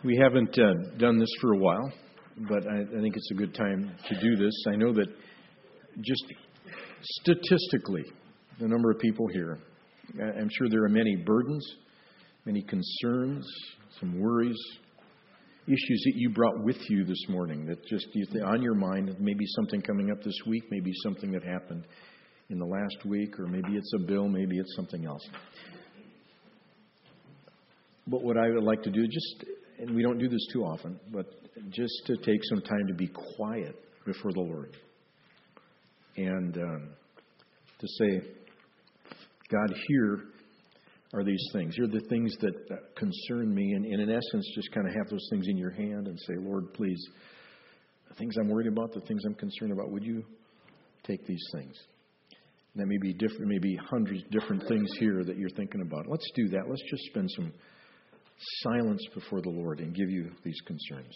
We haven't done this for a while, but I think it's a good time to do this. I know that just statistically, the number of people here, I'm sure there are many burdens, many concerns, some worries, issues that you brought with you this morning that just on your mind, maybe something coming up this week, maybe something that happened in the last week, or maybe it's a bill, maybe it's something else. But what I would like to do, and we don't do this too often, but just to take some time to be quiet before the Lord and to say, God, here are these things. Here are the things that concern me. And in essence, just kind of have those things in your hand and say, Lord, please, the things I'm worried about, the things I'm concerned about, would you take these things? And that may be different, maybe hundreds of different things here that you're thinking about. Let's do that. Let's just spend some silence before the Lord and give you these concerns.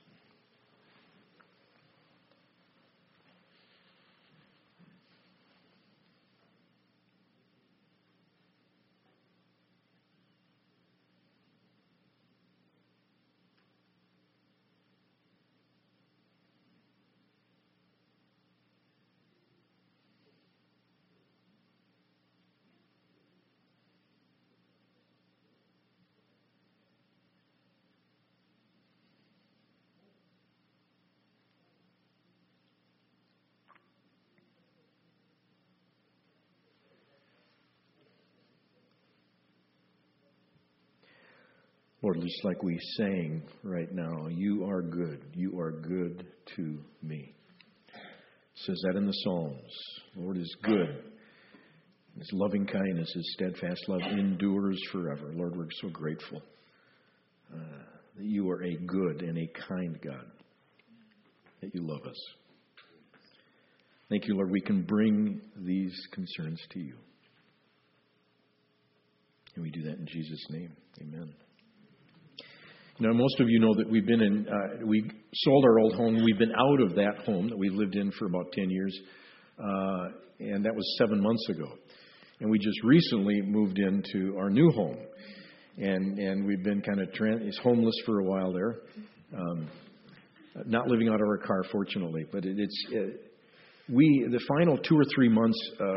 Lord, just like we sang right now, you are good. You are good to me. It says that in the Psalms. The Lord is good. His loving kindness, His steadfast love endures forever. Lord, we're so grateful that you are a good and a kind God, that you love us. Thank you, Lord. We can bring these concerns to you. And we do that in Jesus' name. Amen. Now, most of you know that we sold our old home. We've been out of that home that we've lived in for about 10 years, and that was 7 months ago. And we just recently moved into our new home, and we've been kind of homeless for a while there, not living out of our car, fortunately. But the final 2 or 3 months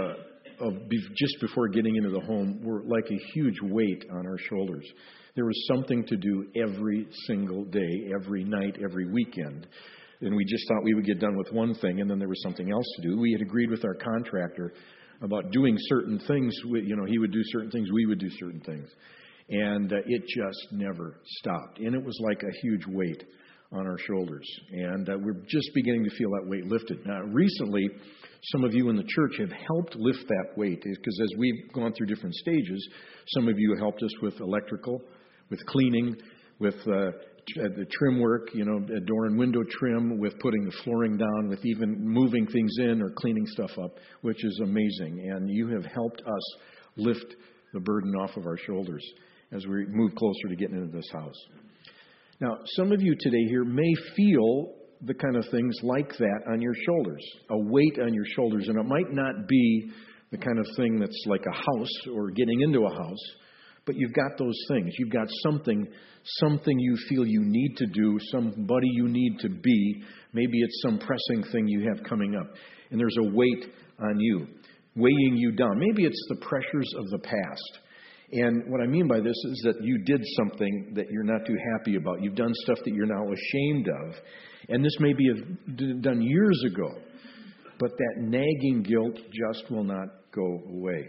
just before getting into the home were like a huge weight on our shoulders. There was something to do every single day, every night, every weekend. And we just thought we would get done with one thing, and then there was something else to do. We had agreed with our contractor about doing certain things. He would do certain things, we would do certain things. And it just never stopped. And it was like a huge weight on our shoulders. And we're just beginning to feel that weight lifted. Now, recently, some of you in the church have helped lift that weight, because as we've gone through different stages, some of you helped us with electrical, with cleaning, with the trim work, door and window trim, with putting the flooring down, with even moving things in or cleaning stuff up, which is amazing. And you have helped us lift the burden off of our shoulders as we move closer to getting into this house. Now, some of you today here may feel the kind of things like that on your shoulders, a weight on your shoulders, and it might not be the kind of thing that's like a house or getting into a house, but you've got those things. You've got something you feel you need to do, somebody you need to be. Maybe it's some pressing thing you have coming up, and there's a weight on you, weighing you down. Maybe it's the pressures of the past. And what I mean by this is that you did something that you're not too happy about. You've done stuff that you're now ashamed of. And this may be done years ago, but that nagging guilt just will not go away.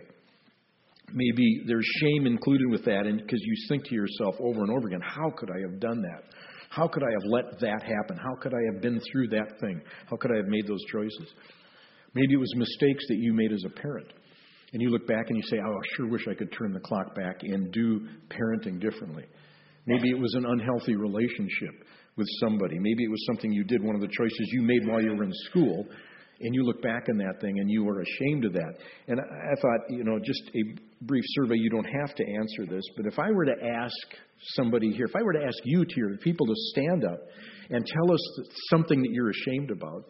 Maybe there's shame included with that, and because you think to yourself over and over again, how could I have done that? How could I have let that happen? How could I have been through that thing? How could I have made those choices? Maybe it was mistakes that you made as a parent. And you look back and you say, oh, I sure wish I could turn the clock back and do parenting differently. Maybe it was an unhealthy relationship with somebody. Maybe it was something you did, one of the choices you made while you were in school, and you look back on that thing and you were ashamed of that. And I thought, just a brief survey, you don't have to answer this, but if I were to ask somebody here, if I were to ask you here, people to stand up and tell us something that you're ashamed about.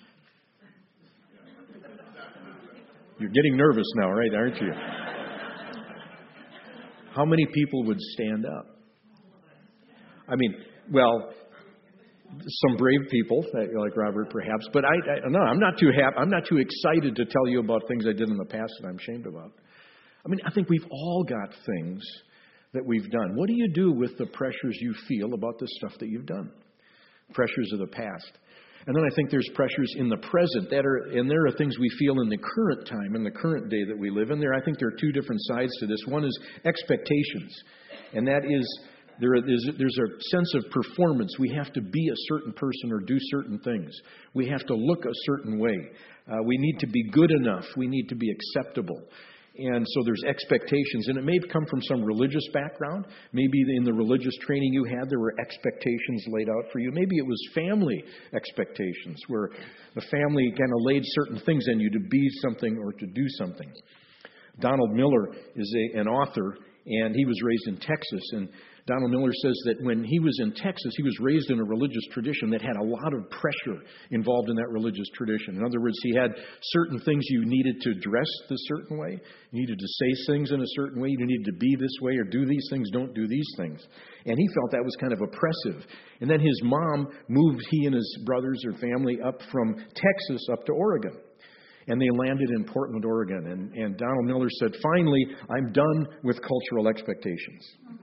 You're getting nervous now, right, aren't you? How many people would stand up? I mean, well, some brave people like Robert, perhaps, but no, I'm not too happy. I'm not too excited to tell you about things I did in the past that I'm ashamed about. I mean, I think we've all got things that we've done. What do you do with the pressures you feel about the stuff that you've done? Pressures of the past. And then I think there's pressures in the present and there are things we feel in the current time, in the current day that we live in. I think there are two different sides to this. One is expectations, and that is there's a sense of performance. We have to be a certain person or do certain things. We have to look a certain way. We need to be good enough. We need to be acceptable. And so there's expectations, and it may come from some religious background. Maybe in the religious training you had, there were expectations laid out for you. Maybe it was family expectations, where the family kind of laid certain things on you to be something or to do something. Donald Miller is an author, and he was raised in Texas. And Donald Miller says that when he was in Texas, he was raised in a religious tradition that had a lot of pressure involved in that religious tradition. In other words, he had certain things you needed to dress this certain way. You needed to say things in a certain way. You needed to be this way or do these things, don't do these things. And he felt that was kind of oppressive. And then his mom moved he and his brothers or family up from Texas up to Oregon. And they landed in Portland, Oregon. And Donald Miller said, finally, I'm done with cultural expectations.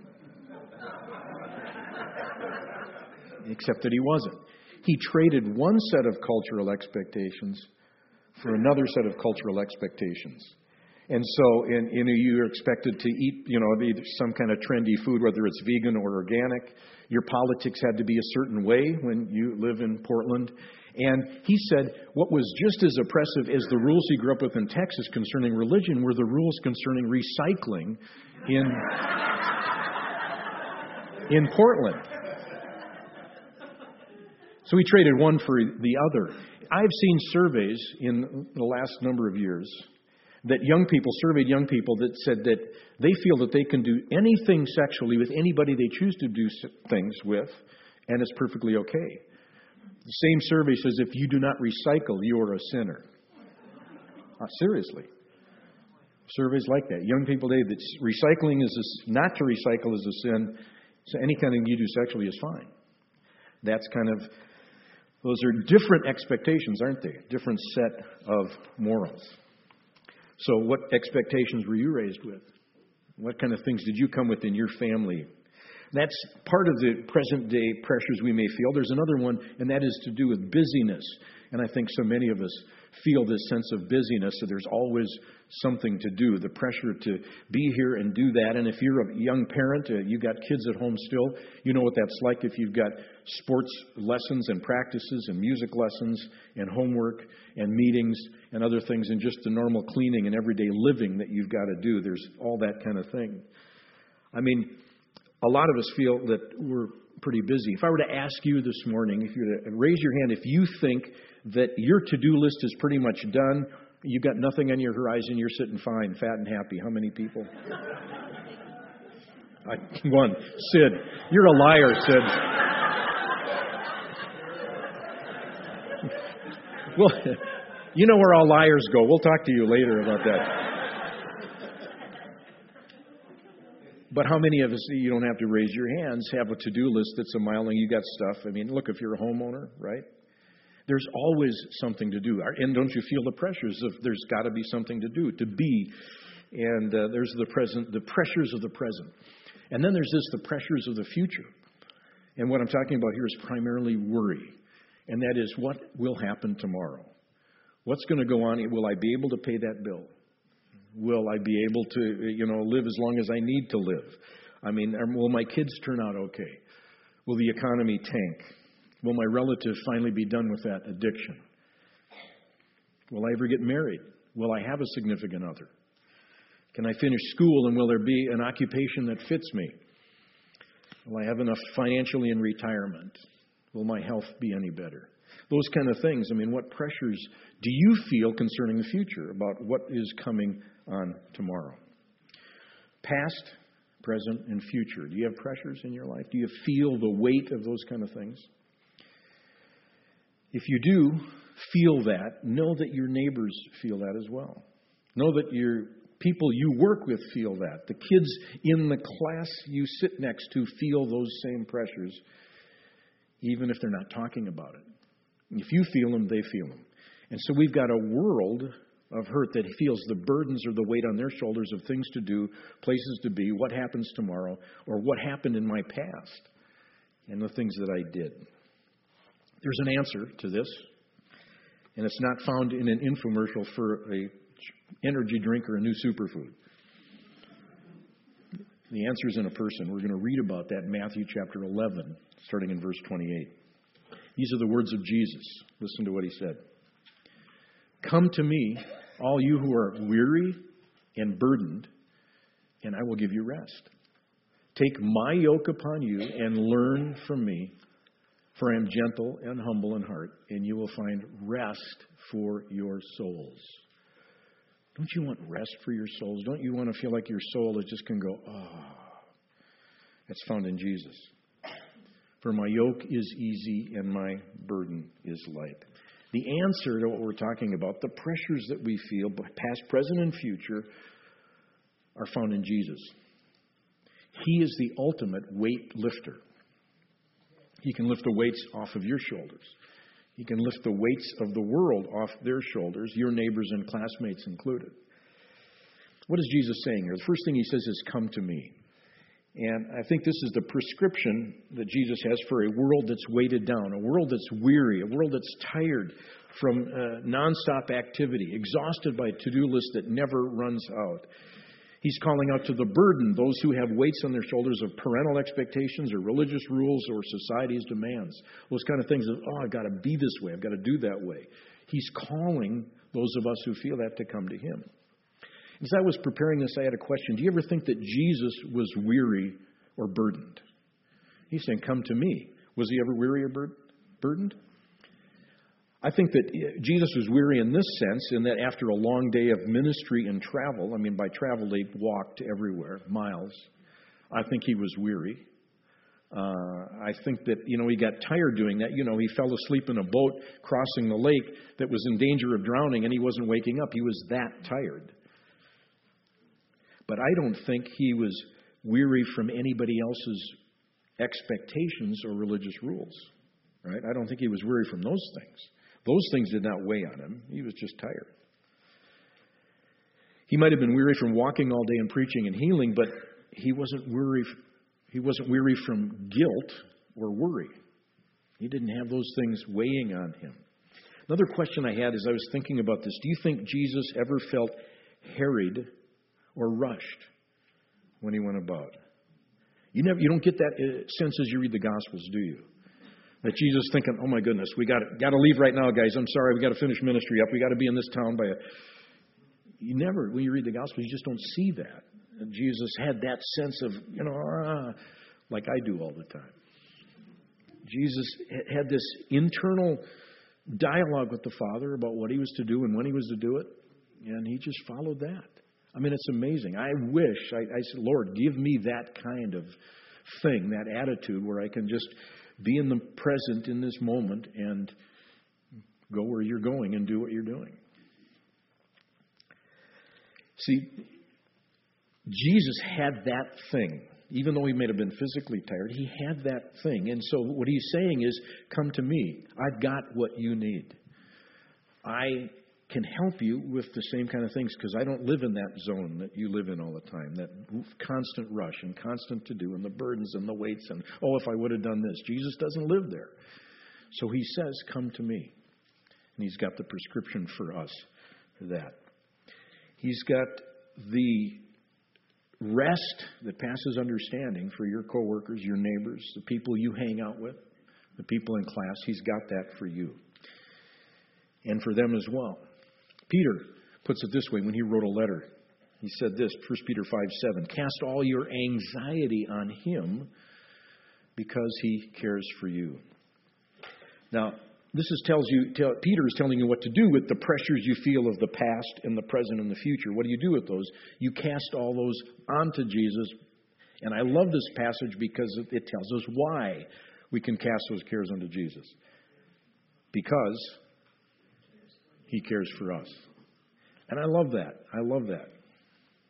Except that he wasn't. He traded one set of cultural expectations for another set of cultural expectations. And so you're expected to eat, some kind of trendy food, whether it's vegan or organic. Your politics had to be a certain way when you live in Portland. And he said what was just as oppressive as the rules he grew up with in Texas concerning religion were the rules concerning recycling in Portland. So he traded one for the other. I've seen surveys in the last number of years that surveyed young people that said that they feel that they can do anything sexually with anybody they choose to do things with, and it's perfectly okay. The same survey says if you do not recycle, you are a sinner. Seriously. Surveys like that. Young people today, that recycling not to recycle is a sin, so any kind of thing you do sexually is fine. Those are different expectations, aren't they? Different set of morals. So what expectations were you raised with? What kind of things did you come with in your family? That's part of the present day pressures we may feel. There's another one, and that is to do with busyness. And I think so many of us feel this sense of busyness, that there's always something to do, the pressure to be here and do that. And if you're a young parent, you got kids at home still, you know what that's like if you've got sports lessons and practices and music lessons and homework and meetings and other things and just the normal cleaning and everyday living that you've got to do. There's all that kind of thing. I mean, a lot of us feel that we're pretty busy. If I were to ask you this morning, if you were to raise your hand, if you think that your to-do list is pretty much done, you've got nothing on your horizon, you're sitting fine, fat and happy. How many people? One. Sid. You're a liar, Sid. Well, you know where all liars go. We'll talk to you later about that. But how many of us, you don't have to raise your hands, have a to-do list that's a mile long, you got stuff. I mean, look, if you're a homeowner, right? There's always something to do. And don't you feel the pressures of there's got to be something to do, to be. And there's the pressures of the present. And then there's the pressures of the future. And what I'm talking about here is primarily worry. And that is, what will happen tomorrow? What's going to go on? Will I be able to pay that bill? Will I be able to, live as long as I need to live? I mean, will my kids turn out okay? Will the economy tank? Will my relative finally be done with that addiction? Will I ever get married? Will I have a significant other? Can I finish school, and will there be an occupation that fits me? Will I have enough financially in retirement? Will my health be any better? Those kind of things. I mean, what pressures do you feel concerning the future, about what is coming on tomorrow? Past, present, and future. Do you have pressures in your life? Do you feel the weight of those kind of things? If you do feel that, know that your neighbors feel that as well. Know that your people you work with feel that. The kids in the class you sit next to feel those same pressures, even if they're not talking about it. If you feel them, they feel them. And so we've got a world of hurt that feels the burdens or the weight on their shoulders of things to do, places to be, what happens tomorrow, or what happened in my past, and the things that I did. There's an answer to this, and it's not found in an infomercial for a energy drink or a new superfood. The answer is in a person. We're going to read about that in Matthew chapter 11, starting in verse 28. These are the words of Jesus. Listen to what he said. Come to me, all you who are weary and burdened, and I will give you rest. Take my yoke upon you and learn from me, for I am gentle and humble in heart, and you will find rest for your souls. Don't you want rest for your souls? Don't you want to feel like your soul is just going to go, That's found in Jesus. For my yoke is easy and my burden is light. The answer to what we're talking about, the pressures that we feel, past, present, and future, are found in Jesus. He is the ultimate weight lifter. He can lift the weights off of your shoulders. He can lift the weights of the world off their shoulders, your neighbors and classmates included. What is Jesus saying here? The first thing he says is, come to me. And I think this is the prescription that Jesus has for a world that's weighted down, a world that's weary, a world that's tired from nonstop activity, exhausted by a to-do list that never runs out. He's calling out to the burden, those who have weights on their shoulders of parental expectations or religious rules or society's demands. Those kind of things of, I've got to be this way, I've got to do that way. He's calling those of us who feel that to come to him. As I was preparing this, I had a question. Do you ever think that Jesus was weary or burdened? He's saying, come to me. Was he ever weary or burdened? I think that Jesus was weary in this sense, in that after a long day of ministry and travel, by travel they walked everywhere, miles. I think he was weary. I think that, he got tired doing that. He fell asleep in a boat crossing the lake that was in danger of drowning, and he wasn't waking up. He was that tired. But I don't think he was weary from anybody else's expectations or religious rules. Right? I don't think he was weary from those things. Those things did not weigh on him. He was just tired. He might have been weary from walking all day and preaching and healing, but he wasn't weary. He wasn't weary from guilt or worry. He didn't have those things weighing on him. Another question I had as I was thinking about this: do you think Jesus ever felt harried or rushed when he went about? You don't get that sense as you read the Gospels, do you? That Jesus thinking, oh my goodness, we got to leave right now, guys. I'm sorry, we got to finish ministry up. We got to be in this town by You never, when you read the Gospels, you just don't see that. And Jesus had that sense of, like I do all the time. Jesus had this internal dialogue with the Father about what he was to do and when he was to do it, and he just followed that. It's amazing. I wish, I said, Lord, give me that kind of thing, that attitude where I can just be in the present in this moment and go where you're going and do what you're doing. See, Jesus had that thing. Even though he may have been physically tired, he had that thing. And so what he's saying is, come to me. I've got what you need. I can help you with the same kind of things because I don't live in that zone that you live in all the time, that constant rush and constant to-do and the burdens and the weights and, if I would have done this. Jesus doesn't live there. So he says, come to me. And he's got the prescription for us for that. He's got the rest that passes understanding for your coworkers, your neighbors, the people you hang out with, the people in class. He's got that for you and for them as well. Peter puts it this way when he wrote a letter. He said this, 1 Peter 5:7, cast all your anxiety on him because he cares for you. Now, this Peter is telling you what to do with the pressures you feel of the past and the present and the future. What do you do with those? You cast all those onto Jesus. And I love this passage because it tells us why we can cast those cares onto Jesus. Because he cares for us. And I love that. I love that.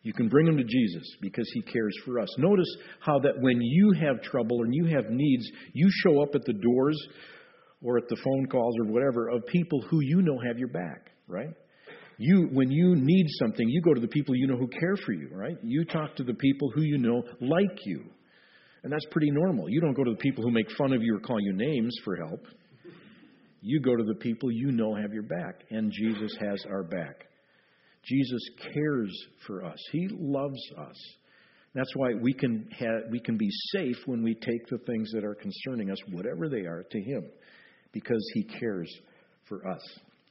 You can bring them to Jesus because He cares for us. Notice how that when you have trouble and you have needs, you show up at the doors or at the phone calls or whatever of people who you know have your back, right? When you need something, you go to the people you know who care for you, right? You talk to the people who you know like you. And that's pretty normal. You don't go to the people who make fun of you or call you names for help. You go to the people you know have your back, and Jesus has our back. Jesus cares for us. He loves us. That's why we can be safe when we take the things that are concerning us, whatever they are, to Him, because He cares for us.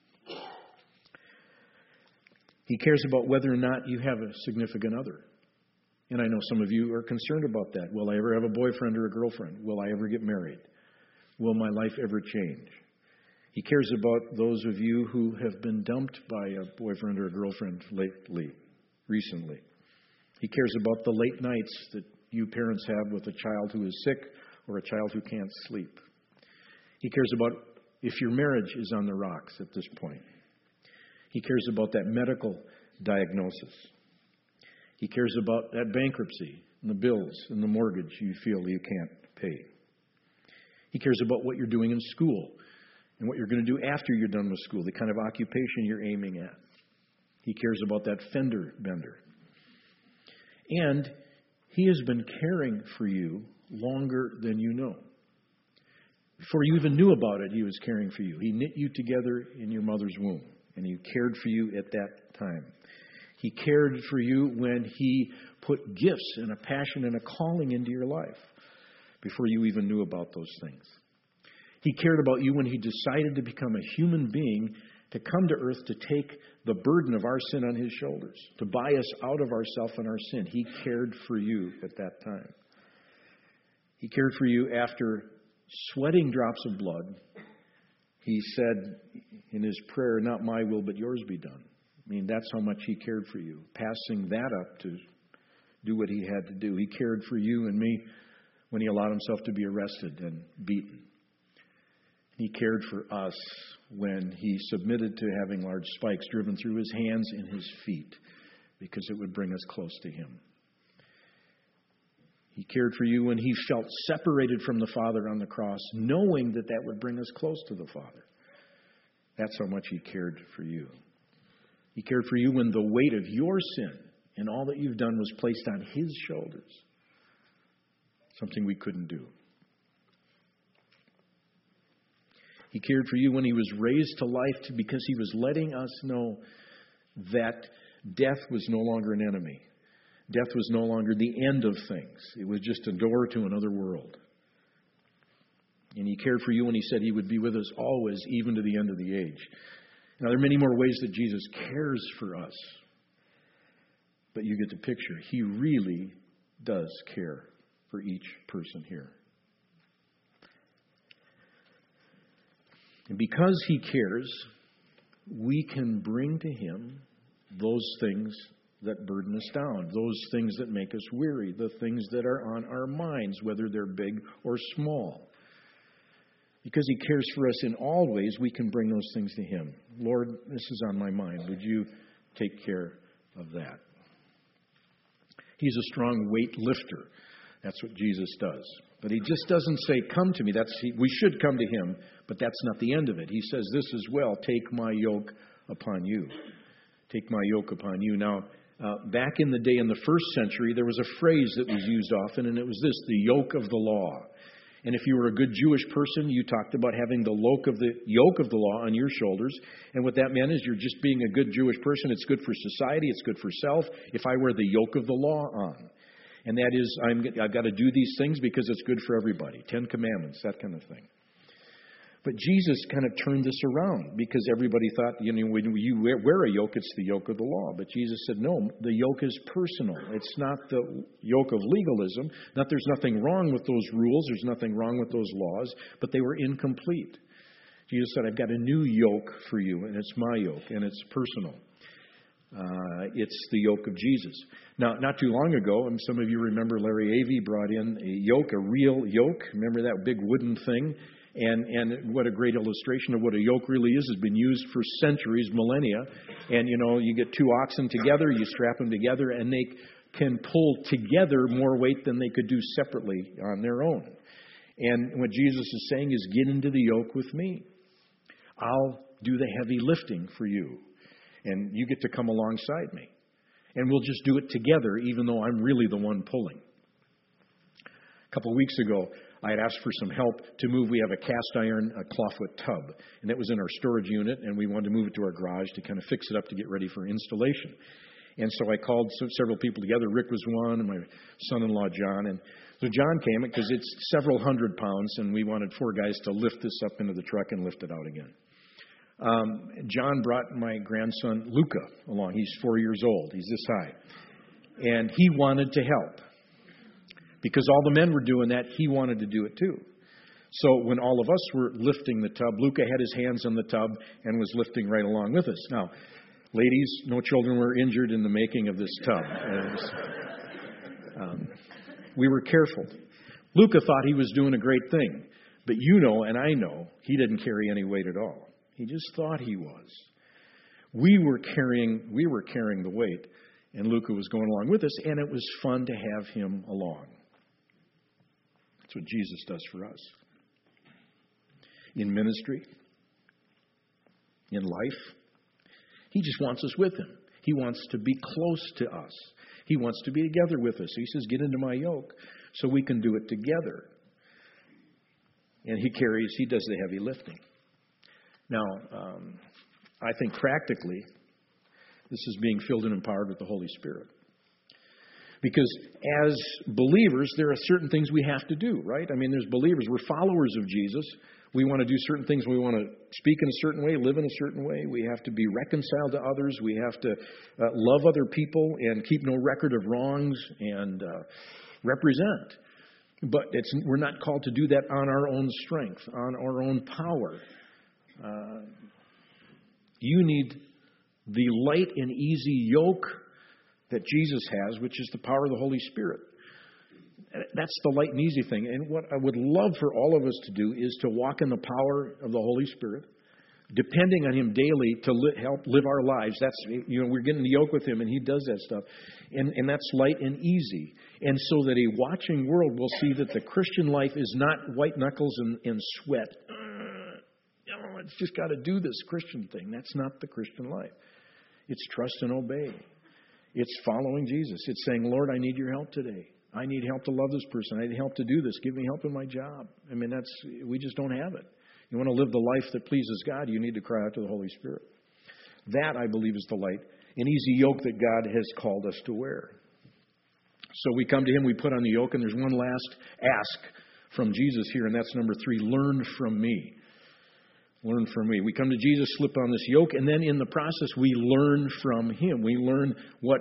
He cares about whether or not you have a significant other. And I know some of you are concerned about that. Will I ever have a boyfriend or a girlfriend? Will I ever get married? Will my life ever change? He cares about those of you who have been dumped by a boyfriend or a girlfriend recently. He cares about the late nights that you parents have with a child who is sick or a child who can't sleep. He cares about if your marriage is on the rocks at this point. He cares about that medical diagnosis. He cares about that bankruptcy and the bills and the mortgage you feel you can't pay. He cares about what you're doing in school and what you're going to do after you're done with school, the kind of occupation you're aiming at. He cares about that fender bender. And He has been caring for you longer than you know. Before you even knew about it, He was caring for you. He knit you together in your mother's womb, and He cared for you at that time. He cared for you when He put gifts and a passion and a calling into your life before you even knew about those things. He cared about you when He decided to become a human being, to come to earth to take the burden of our sin on His shoulders, to buy us out of ourself and our sin. He cared for you at that time. He cared for you after sweating drops of blood. He said in His prayer, "Not my will, but yours be done." I mean, that's how much He cared for you, passing that up to do what He had to do. He cared for you and me when He allowed Himself to be arrested and beaten. He cared for us when He submitted to having large spikes driven through His hands and His feet because it would bring us close to Him. He cared for you when He felt separated from the Father on the cross, knowing that that would bring us close to the Father. That's how much He cared for you. He cared for you when the weight of your sin and all that you've done was placed on His shoulders, something we couldn't do. He cared for you when He was raised to life because He was letting us know that death was no longer an enemy. Death was no longer the end of things. It was just a door to another world. And He cared for you when He said He would be with us always, even to the end of the age. Now, there are many more ways that Jesus cares for us. But you get the picture. He really does care for each person here. And because He cares, we can bring to Him those things that burden us down, those things that make us weary, the things that are on our minds, whether they're big or small. Because He cares for us in all ways, we can bring those things to Him. Lord, this is on my mind. Would You take care of that? He's a strong weight lifter. That's what Jesus does. But He just doesn't say, "Come to me." We should come to Him, but that's not the end of it. He says this as well: "Take my yoke upon you." Take my yoke upon you. Now, back in the day, in the first century, there was a phrase that was used often, and it was this: the yoke of the law. And if you were a good Jewish person, you talked about having the yoke of the law on your shoulders. And what that meant is you're just being a good Jewish person. It's good for society. It's good for self. If I wear the yoke of the law on. And that is, I've got to do these things because it's good for everybody. 10 Commandments, that kind of thing. But Jesus kind of turned this around because everybody thought, when you wear a yoke, it's the yoke of the law. But Jesus said, no, the yoke is personal. It's not the yoke of legalism. Not there's nothing wrong with those rules. There's nothing wrong with those laws, but they were incomplete. Jesus said, I've got a new yoke for you, and it's my yoke, and it's personal. It's the yoke of Jesus. Now, not too long ago, and some of you remember Larry Avey brought in a yoke, a real yoke. Remember that big wooden thing? And what a great illustration of what a yoke really is. It's been used for centuries, millennia. And, you get two oxen together, you strap them together, and they can pull together more weight than they could do separately on their own. And what Jesus is saying is, get into the yoke with me. I'll do the heavy lifting for you. And you get to come alongside me. And we'll just do it together, even though I'm really the one pulling. A couple of weeks ago, I had asked for some help to move. We have a cast iron clawfoot tub, and it was in our storage unit, and we wanted to move it to our garage to kind of fix it up to get ready for installation. And so I called several people together. Rick was one, and my son-in-law, John. And so John came because it's several hundred pounds, and we wanted 4 guys to lift this up into the truck and lift it out again. John brought my grandson, Luca, along. He's 4 years old. He's this high. And he wanted to help. Because all the men were doing that, he wanted to do it too. So when all of us were lifting the tub, Luca had his hands on the tub and was lifting right along with us. Now, ladies, no children were injured in the making of this tub. We were careful. Luca thought he was doing a great thing. But and I know, he didn't carry any weight at all. He just thought he was. We were carrying the weight, and Luca was going along with us, and it was fun to have him along. That's what Jesus does for us. In ministry, in life, he just wants us with him. He wants to be close to us. He wants to be together with us. He says, get into my yoke so we can do it together. And he does the heavy lifting. Now, I think practically, this is being filled and empowered with the Holy Spirit. Because as believers, there are certain things we have to do, right? I mean, there's believers. We're followers of Jesus. We want to do certain things. We want to speak in a certain way, live in a certain way. We have to be reconciled to others. We have to love other people and keep no record of wrongs and represent. But we're not called to do that on our own strength, on our own power. You need the light and easy yoke that Jesus has, which is the power of the Holy Spirit. That's the light and easy thing. And what I would love for all of us to do is to walk in the power of the Holy Spirit, depending on Him daily to help live our lives. That's, we're getting the yoke with Him, and He does that stuff. And that's light and easy. And so that a watching world will see that the Christian life is not white knuckles and sweat. It's just got to do this Christian thing. That's not the Christian life. It's trust and obey. It's following Jesus. It's saying, Lord, I need your help today. I need help to love this person. I need help to do this. Give me help in my job. I mean, we just don't have it. You want to live the life that pleases God, you need to cry out to the Holy Spirit. That, I believe, is the light and easy yoke that God has called us to wear. So we come to Him, we put on the yoke, and there's one last ask from Jesus here, and that's number 3, learn from me. Learn from me. We come to Jesus, slip on this yoke, and then in the process we learn from Him. We learn what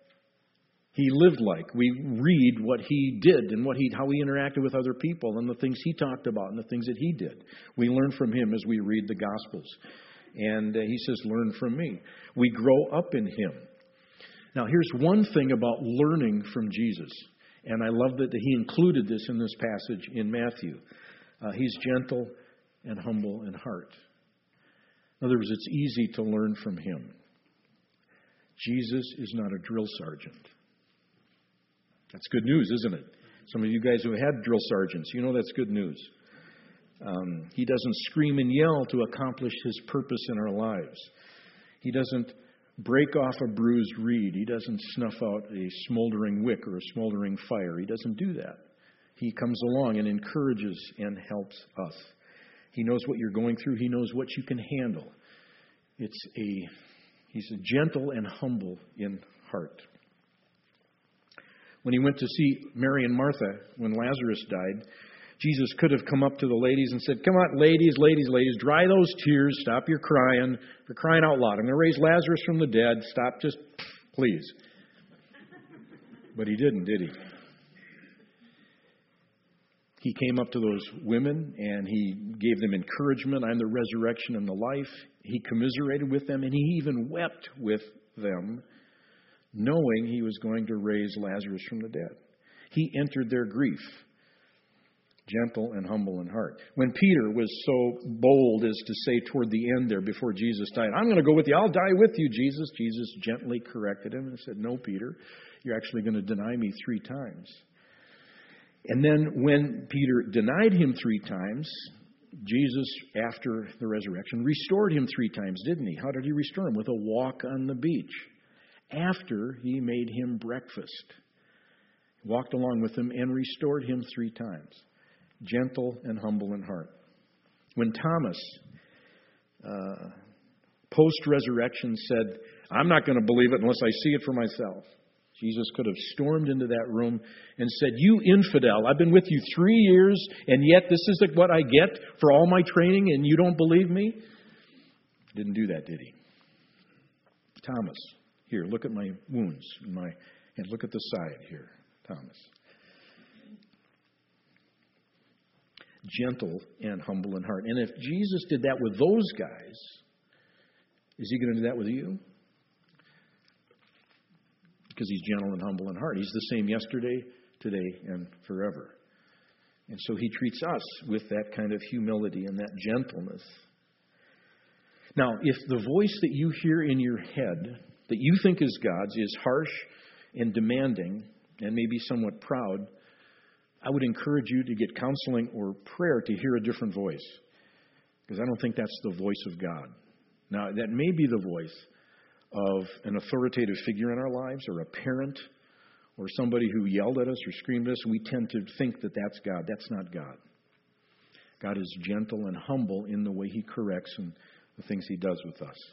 He lived like. We read what He did and how He interacted with other people and the things He talked about and the things that He did. We learn from Him as we read the Gospels. And He says, learn from me. We grow up in Him. Now, here's one thing about learning from Jesus. And I love that He included this in this passage in Matthew. He's gentle and humble in heart. In other words, it's easy to learn from Him. Jesus is not a drill sergeant. That's good news, isn't it? Some of you guys who had drill sergeants, that's good news. He doesn't scream and yell to accomplish His purpose in our lives. He doesn't break off a bruised reed. He doesn't snuff out a smoldering wick or a smoldering fire. He doesn't do that. He comes along and encourages and helps us. He knows what you're going through. He knows what you can handle. He's a gentle and humble in heart. When He went to see Mary and Martha when Lazarus died, Jesus could have come up to the ladies and said, come on, ladies, dry those tears. Stop your crying. You're crying out loud. I'm going to raise Lazarus from the dead. Stop, just please. But He didn't, did He? He came up to those women and He gave them encouragement. I'm the resurrection and the life. He commiserated with them, and He even wept with them, knowing he was going to raise Lazarus from the dead. He entered their grief, gentle and humble in heart. When Peter was so bold as to say toward the end there before Jesus died, I'm going to go with you. I'll die with you, Jesus. Jesus gently corrected him and said, no, Peter, you're actually going to deny me 3 times. And then when Peter denied him 3 times, Jesus, after the resurrection, restored him 3 times, didn't he? How did he restore him? With a walk on the beach. After he made him breakfast. Walked along with him and restored him 3 times. Gentle and humble in heart. When Thomas, post-resurrection, said, I'm not going to believe it unless I see it for myself. Jesus could have stormed into that room and said, you infidel, I've been with you 3 years, and yet this is what I get for all my training, and you don't believe me? Didn't do that, did he? Thomas, here, look at my wounds in my hand. Look at the side here, Thomas. Gentle and humble in heart. And if Jesus did that with those guys, is he going to do that with you? Because he's gentle and humble in heart. He's the same yesterday, today, and forever. And so he treats us with that kind of humility and that gentleness. Now, if the voice that you hear in your head that you think is God's is harsh and demanding and maybe somewhat proud, I would encourage you to get counseling or prayer to hear a different voice. Because I don't think that's the voice of God. Now, that may be the voice of an authoritative figure in our lives, or a parent, or somebody who yelled at us or screamed at us. We tend to think that that's God. That's not God. God is gentle and humble in the way he corrects and the things he does with us.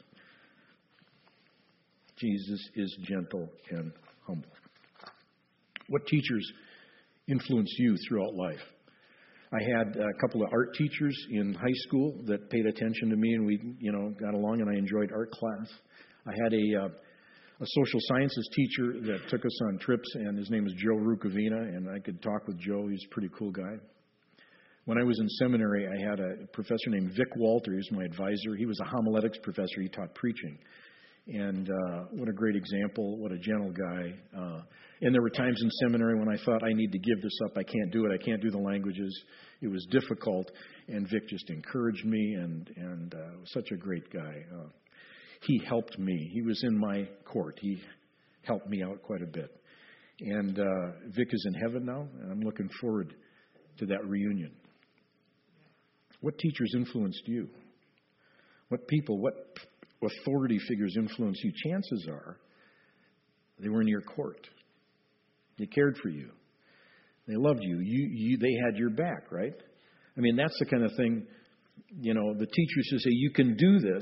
Jesus is gentle and humble. What teachers influence you throughout life? I had a couple of art teachers in high school that paid attention to me, and we, got along, and I enjoyed art class. I had a social sciences teacher that took us on trips, and his name was Joe Rukavina, and I could talk with Joe. He's a pretty cool guy. When I was in seminary, I had a professor named Vic Walter. He was my advisor. He was a homiletics professor. He taught preaching. And what a great example. What a gentle guy. And there were times in seminary when I thought, I need to give this up. I can't do it. I can't do the languages. It was difficult. And Vic just encouraged me, and was such a great guy. He helped me. He was in my court. He helped me out quite a bit. And Vic is in heaven now, and I'm looking forward to that reunion. What teachers influenced you? What people, what authority figures influenced you? Chances are they were in your court. They cared for you. They loved you. They had your back, right? I mean, that's the kind of thing, the teachers who say, you can do this.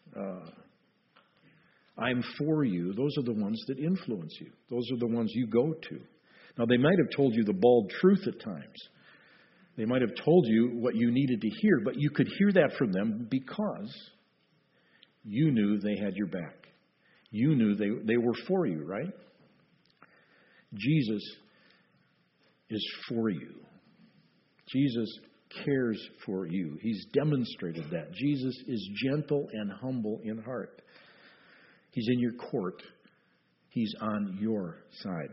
I'm for you. Those are the ones that influence you. Those are the ones you go to. Now, they might have told you the bald truth at times. They might have told you what you needed to hear, but you could hear that from them because you knew they had your back. You knew they were for you, right? Jesus is for you. Jesus cares for you. He's demonstrated that. Jesus is gentle and humble in heart. He's in your court. He's on your side.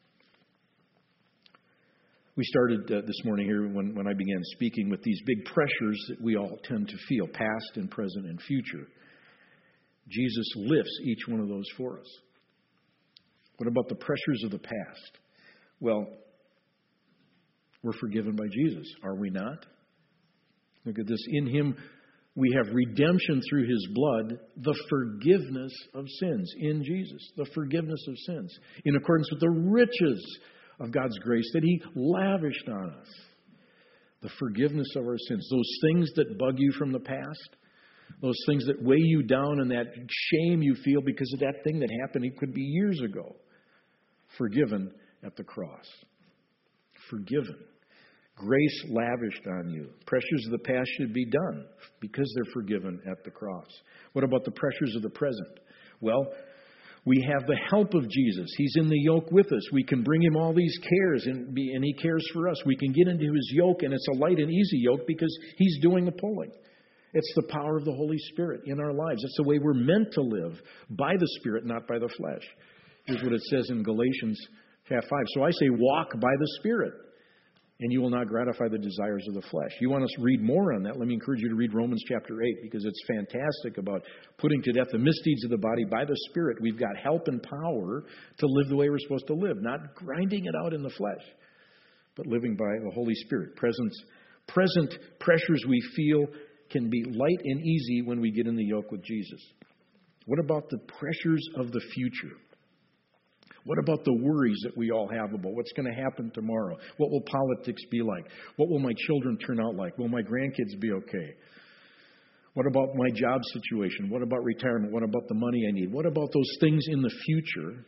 We started this morning here when I began speaking with these big pressures that we all tend to feel, past and present and future. Jesus lifts each one of those for us. What about the pressures of the past? Well, we're forgiven by Jesus, are we not? Look at this. In him we have redemption through his blood, the forgiveness of sins. In Jesus, the forgiveness of sins, in accordance with the riches of God's grace that he lavished on us. The forgiveness of our sins. Those things that bug you from the past, those things that weigh you down and that shame you feel because of that thing that happened, it could be years ago. Forgiven at the cross. Forgiven. Grace lavished on you. Pressures of the past should be done because they're forgiven at the cross. What about the pressures of the present? Well, we have the help of Jesus. He's in the yoke with us. We can bring him all these cares, and he cares for us. We can get into his yoke, and it's a light and easy yoke because he's doing the pulling. It's the power of the Holy Spirit in our lives. It's the way we're meant to live, by the Spirit, not by the flesh. Here's what it says in Galatians chapter 5. So I say, walk by the Spirit, and you will not gratify the desires of the flesh. You want us to read more on that? Let me encourage you to read Romans chapter 8, because it's fantastic about putting to death the misdeeds of the body by the Spirit. We've got help and power to live the way we're supposed to live, not grinding it out in the flesh, but living by the Holy Spirit. Present pressures we feel can be light and easy when we get in the yoke with Jesus. What about the pressures of the future? What about the worries that we all have about what's going to happen tomorrow? What will politics be like? What will my children turn out like? Will my grandkids be okay? What about my job situation? What about retirement? What about the money I need? What about those things in the future?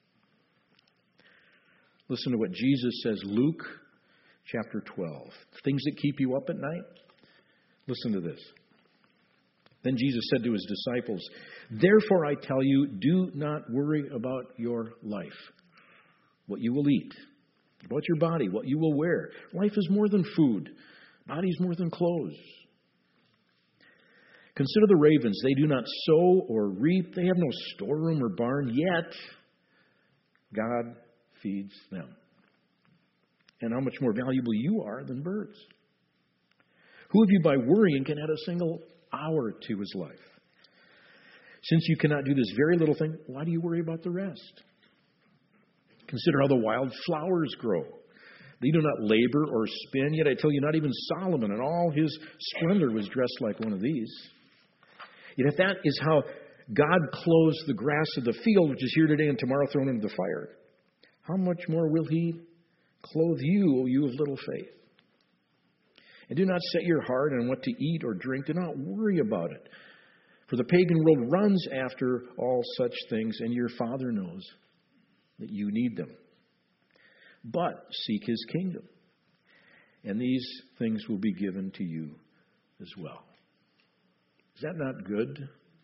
Listen to what Jesus says, Luke chapter 12. Things that keep you up at night. Listen to this. Then Jesus said to his disciples, therefore I tell you, do not worry about your life, what you will eat, about your body, what you will wear. Life is more than food. Body is more than clothes. Consider the ravens. They do not sow or reap. They have no storeroom or barn, yet God feeds them. And how much more valuable you are than birds. Who of you by worrying can add a single hour to his life? Since you cannot do this very little thing, why do you worry about the rest? Consider how the wild flowers grow. They do not labor or spin, yet I tell you, not even Solomon in all his splendor was dressed like one of these. Yet if that is how God clothes the grass of the field, which is here today and tomorrow thrown into the fire, how much more will he clothe you, O you of little faith? And do not set your heart on what to eat or drink. Do not worry about it. For the pagan world runs after all such things, and your Father knows that you need them. But seek his kingdom, and these things will be given to you as well. Is that not good?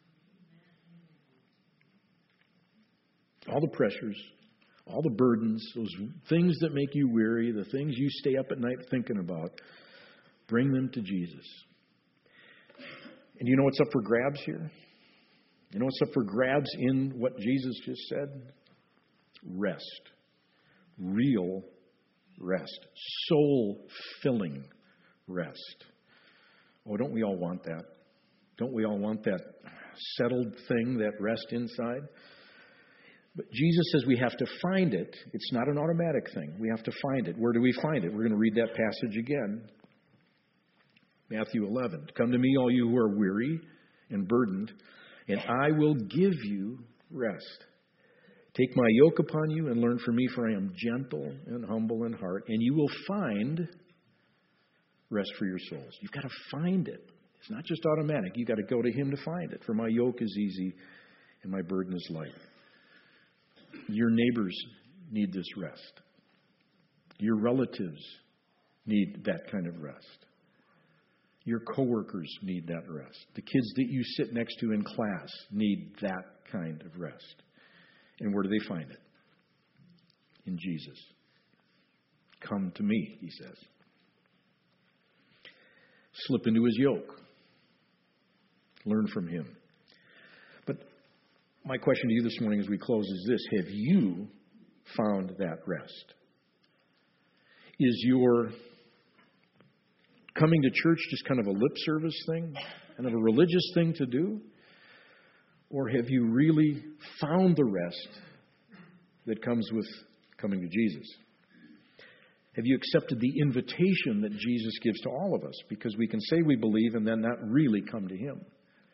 All the pressures, all the burdens, those things that make you weary, the things you stay up at night thinking about, bring them to Jesus. And you know what's up for grabs here? You know what's up for grabs in what Jesus just said? Rest. Real rest. Soul-filling rest. Oh, don't we all want that? Don't we all want that settled thing, that rest inside? But Jesus says we have to find it. It's not an automatic thing. We have to find it. Where do we find it? We're going to read that passage again. Matthew 11. Come to me, all you who are weary and burdened, and I will give you rest. Take my yoke upon you and learn from me, for I am gentle and humble in heart, and you will find rest for your souls. You've got to find it. It's not just automatic. You've got to go to him to find it. For my yoke is easy and my burden is light. Your neighbors need this rest. Your relatives need that kind of rest. Your coworkers need that rest. The kids that you sit next to in class need that kind of rest. And where do they find it? In Jesus. Come to me, he says. Slip into his yoke. Learn from him. But my question to you this morning as we close is this. Have you found that rest? Is your coming to church just kind of a lip service thing? Kind of a religious thing to do? Or have you really found the rest that comes with coming to Jesus? Have you accepted the invitation that Jesus gives to all of us? Because we can say we believe and then not really come to him.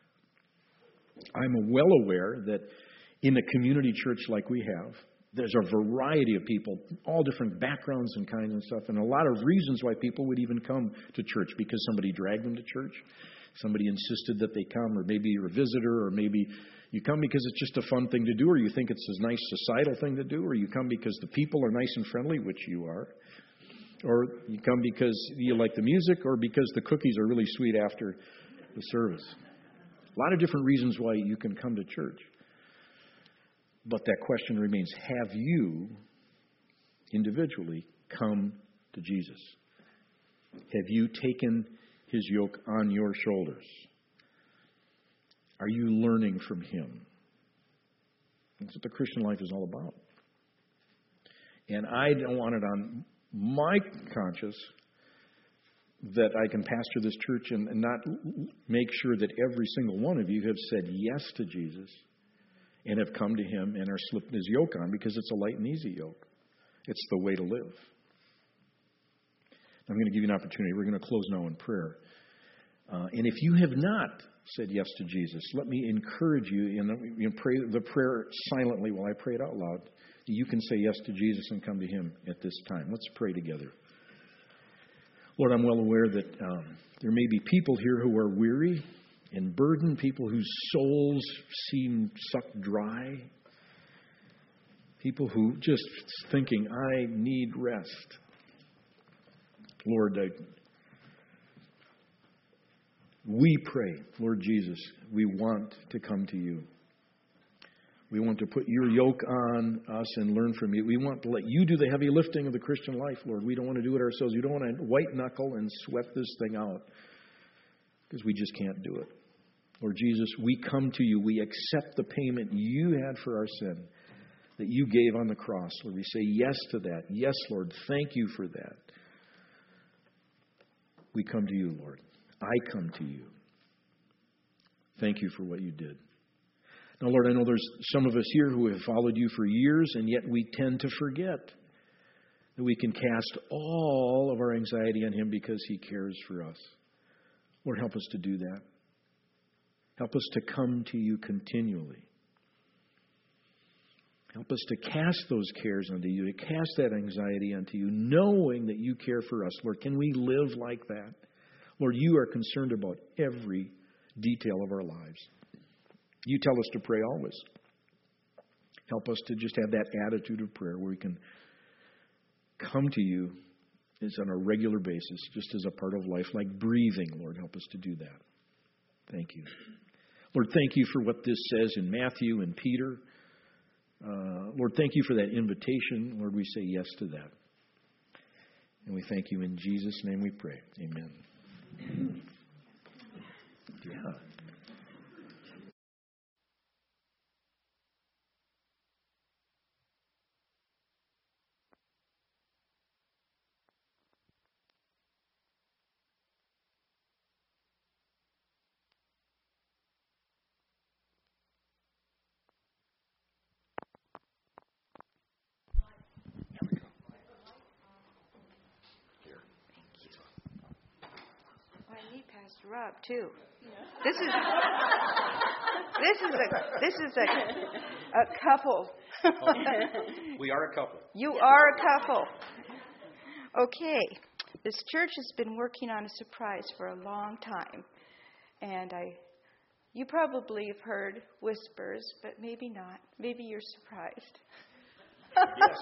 I'm well aware that in a community church like we have, there's a variety of people, all different backgrounds and kinds and stuff, and a lot of reasons why people would even come to church. Because somebody dragged them to church, somebody insisted that they come, or maybe you're a visitor, or maybe you come because it's just a fun thing to do, or you think it's a nice societal thing to do, or you come because the people are nice and friendly, which you are, or you come because you like the music, or because the cookies are really sweet after the service. A lot of different reasons why you can come to church. But that question remains, have you individually come to Jesus? Have you taken his yoke on your shoulders? Are you learning from Him? That's what the Christian life is all about. And I don't want it on my conscience that I can pastor this church and not make sure that every single one of you have said yes to Jesus and have come to Him and are slipping His yoke on, because it's a light and easy yoke. It's the way to live. I'm going to give you an opportunity. We're going to close now in prayer. And if you have not said yes to Jesus, let me encourage you and pray the prayer silently while I pray it out loud. You can say yes to Jesus and come to Him at this time. Let's pray together. Lord, I'm well aware that there may be people here who are weary and burdened, people whose souls seem sucked dry, people who just thinking, I need rest. Lord, we pray, Lord Jesus, we want to come to You. We want to put Your yoke on us and learn from You. We want to let You do the heavy lifting of the Christian life, Lord. We don't want to do it ourselves. We don't want to white knuckle and sweat this thing out, because we just can't do it. Lord Jesus, we come to You. We accept the payment You had for our sin that You gave on the cross. Lord, we say yes to that. Yes, Lord, thank You for that. We come to You, Lord. I come to You. Thank You for what You did. Now, Lord, I know there's some of us here who have followed You for years, and yet we tend to forget that we can cast all of our anxiety on Him because He cares for us. Lord, help us to do that. Help us to come to You continually. Help us to cast those cares onto You, to cast that anxiety onto You, knowing that You care for us. Lord, can we live like that? Lord, You are concerned about every detail of our lives. You tell us to pray always. Help us to just have that attitude of prayer where we can come to You is on a regular basis, just as a part of life, like breathing. Lord, help us to do that. Thank You. Lord, thank You for what this says in Matthew and Peter. Lord, thank You for that invitation. Lord, we say yes to that. And we thank You in Jesus' name we pray. Amen. Yeah. Pastor Rob too. This is a couple. We are a couple. You are a couple. Okay. This church has been working on a surprise for a long time. And you probably have heard whispers, but maybe not. Maybe you're surprised. Yes.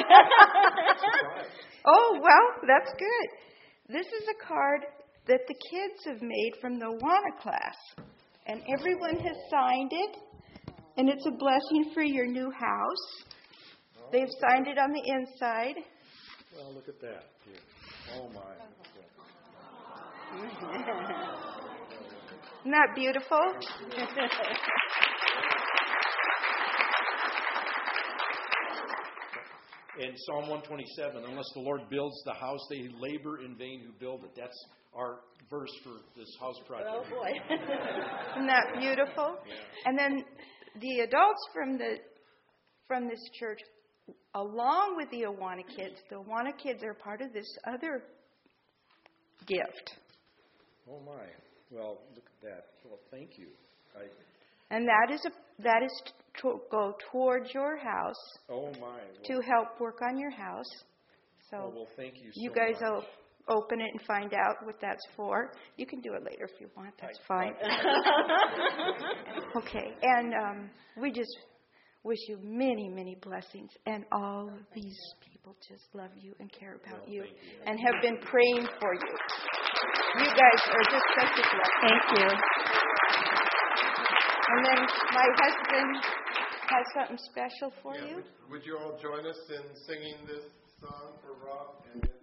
Oh, well, that's good. This is a card that the kids have made from the Awana class. And everyone has signed it. And it's a blessing for your new house. They've signed it on the inside. Well, look at that. Here. Oh, my. Isn't that beautiful? In Psalm 127, unless the Lord builds the house, they labor in vain who build it. That's our verse for this house project. Oh, boy. Isn't that beautiful? Yeah. And then the adults from this church, along with the Awana kids are part of this other gift. Oh, my. Well, look at that. Well, thank you. And that is to go towards your house. Oh, my. Well, to help work on your house. So well, thank you so you guys much. will open it and find out what that's for. You can do it later if you want. That's fine. Okay. And we just wish you many, many blessings. And all of these people just love you and care about you and have been praying for you. You guys are just such a blessing. Thank you. And then my husband has something special for you. Would you all join us in singing this song for Rob? And